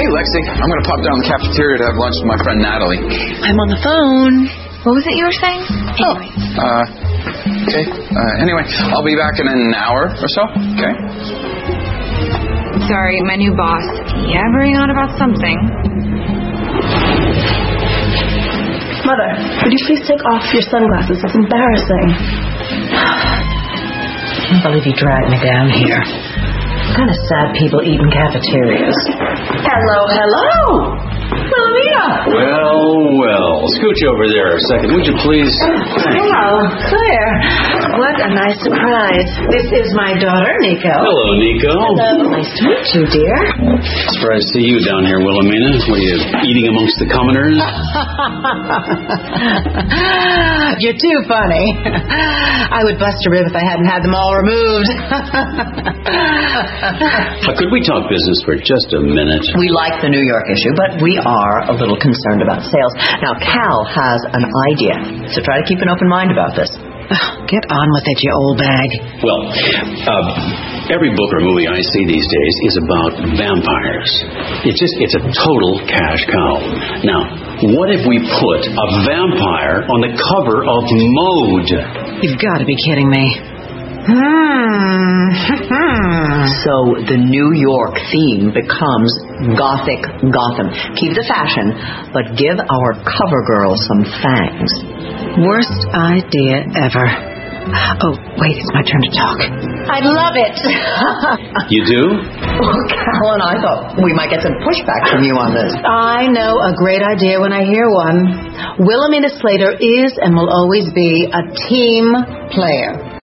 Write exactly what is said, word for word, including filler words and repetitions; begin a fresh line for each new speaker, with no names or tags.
Lexi, I'm going to pop down to the cafeteria to have lunch with my friend Natalie.
I'm on the phone. What was it you were saying? Anyway.
Oh, uh, okay. Uh, anyway, I'll be back in an hour or so, okay?
Sorry, my new boss. Yabbering on about something.
Mother, would you please take off your sunglasses? It's embarrassing.
I can't believe you dragged me down here. What kind of sad people eat in cafeterias?
Hello, hello! Wilhelmina!
Well, well. Scooch over there a second, would you please?
Hello, Claire. What a nice surprise. This is my daughter, Nico.
Hello, Nico.
Hello. Nice to meet you, dear.
Surprised to see you down here, Wilhelmina. What are you, eating amongst the commoners?
You're too funny. I would bust a rib if I hadn't had them all removed.
uh, could we talk business for just a minute?
We like the New York issue, but we are a little concerned about sales. Now, Cal has an idea, so try to keep an open mind about this. Get on with it, you old bag.
Well, uh, every book or movie I see these days is about vampires. It's just, it's a total cash cow. Now, what if we put a vampire on the cover of Mode?
You've got to be kidding me. Hmm. So the New York theme becomes Gothic Gotham. Keep the fashion, but give our cover girl some fangs. Worst idea ever. Oh, wait, it's my turn to talk. I love it.
You do?
Well, Cal and I thought we might get some pushback from you on this. I know a great idea when I hear one. Wilhelmina Slater is and will always be a team player.